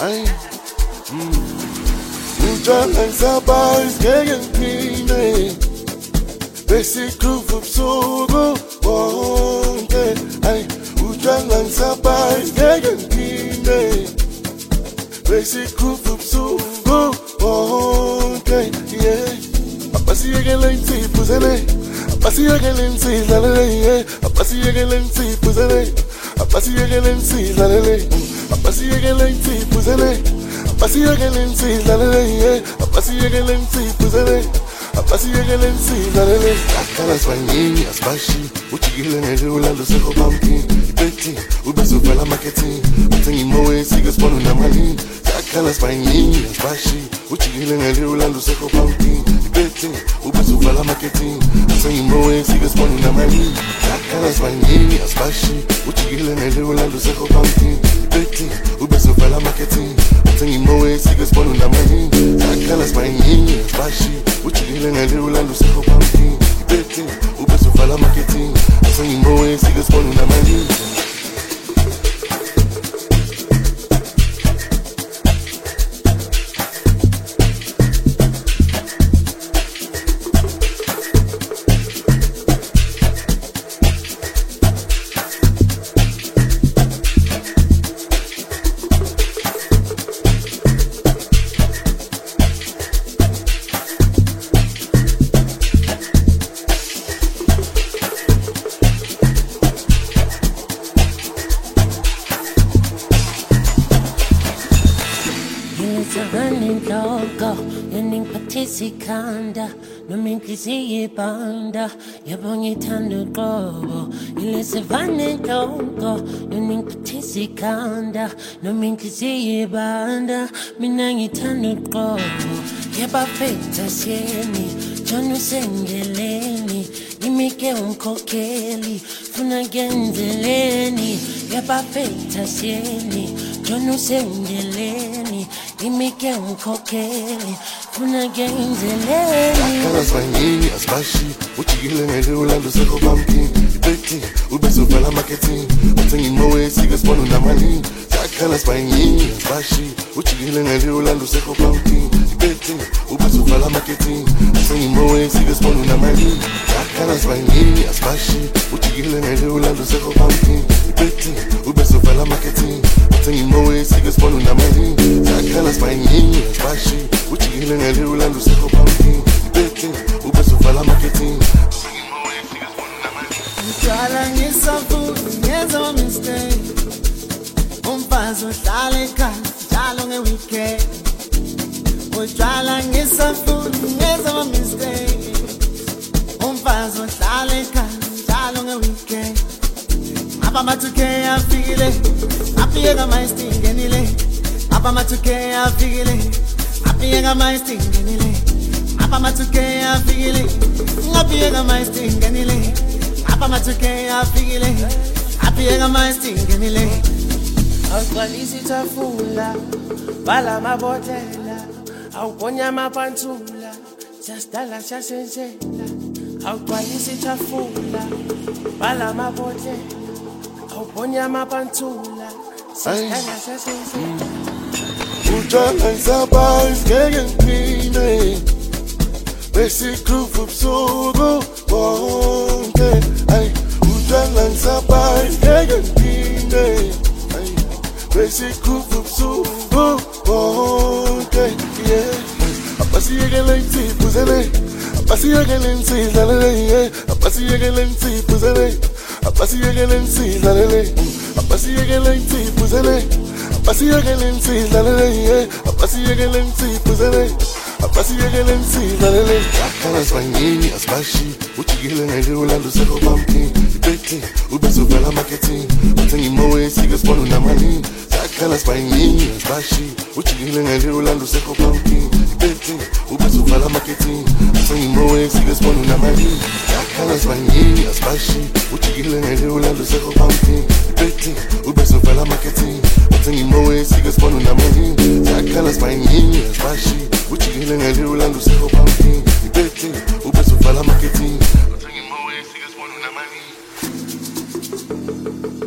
Ay, utshwala ngisaba ngeke ngiphinde besikhrufu busuku bonke. Ay, utshwala ngisaba ngeke ngiphinde besikhrufu busuku bonke. Yeah, abasiyekele insipuzele, abasiyekele insizalele, abasiyekele insipuzele, abasiyekele insizalele, abasiyekele insipuzele, abasiyekele insizalele, abasiyekele insipuzele, abasiyekele insizalele. Akhala swanyini asbashi ujikile ngelula lusekho pumpkin ibeti ubesuvela marketing uthenga imowe sike sibona unamalini. Akhala swanyini asbashi ujikile ngelula lusekho pumpkin ibeti ubesuvela marketing uthenga imowe sike sibona unamalini. Akhala swanyini asbashi ujikile ngelula lusekho pumpkin ibeti ubesuvela marketing uthenga imowe sike sibona unamalini. Akhala swanyini asbashi ujikile ngelula lusekho pumpkin ibeti ubesuvela marketing uthenga imowe sike sibona unamalini. Sikhanda noma inhliziyo ibanda yabo ngithanda uqobo ilesivane ndongo yona ingiphathisa ikhanda noma inhliziyo ibanda mina ngithanda uqobo yabafetha sieni jona usengeleni imike umkhokheli funa ngenzeleni yabafetha sieni jona usengeleni imike umkhokheli funa ngenzeleni. Akhala swanyini asbashi ujikile ngelula lusekho pumpkin ibeti ubesuvela marketing uthenga imowe sike sibona unamalini. Akhala swanyini asbashi ujikile ngelula lusekho pumpkin ibeti ubesuvela marketing uthenga imowe sike sibona unamalini. Akhala swanyini asbashi ujikile ngelula lusekho pumpkin ibeti ubesuvela marketing uthenga imowe sike sibona unamalini. Akhala swanyini asbashi ujikile ngelula lusekho pumpkin ibeti ubesuvela marketing uthenga imowe sike sibona unamalini. Utshwala ngisafuna ngenza mistake umfazi uhlala ekhaya njalo nge-weekend. Utshwala ngisafuna ngenza mistake umfazi uhlala ekhaya njalo nge-weekend. Apha ama-2K afikile afike mayistingenile. Apha ama-2K afikile afike mayistingenile. Apha ama-2K afikile afike mayistingenile. Apha ama-2K afikile afike mayistingenile. Awugcwalisa itafula bhala amabotela awugonya amapantula siyasidala siyasenzela. Awugcwalisa itafula bhala amabotela awugonya amapantula siyasidala siyasenzela. Utshwala ngisaba ngeke ngiphinde besikhrufu busuku bonke. Ay, utshwala ngisaba ngeke ngiphinde besikhrufu busuku bonke. Yeah, abasiyekele insipuzele, abasiyekele insizalele, abasiyekele insipuzele, abasiyekele insizalele, abasiyekele insipuzele, abasiyekele insizalele, abasiyekele insipuzele, abasiyekele insizalele. Akhala swanyini asbashi ujikile ngelula lusekho pumpkin ibeti ubesuvela marketing uthenga imowe sike sibona unamalini. Akhala swanyini asbashi ujikile ngelula lusekho pumpkin ibeti ubesuvela marketing uthenga imowe sike sibona unamalini. Akhala swanyini asbashi ujikile ngelula lusekho pumpkin ibeti ubesuvela marketing uthenga imowe sike sibona unamalini. Akhala swanyini asbashi ujikile ngelula lusekho pumpkin ibeti ubesuvela marketing uthenga imowe sike sibona unamalini.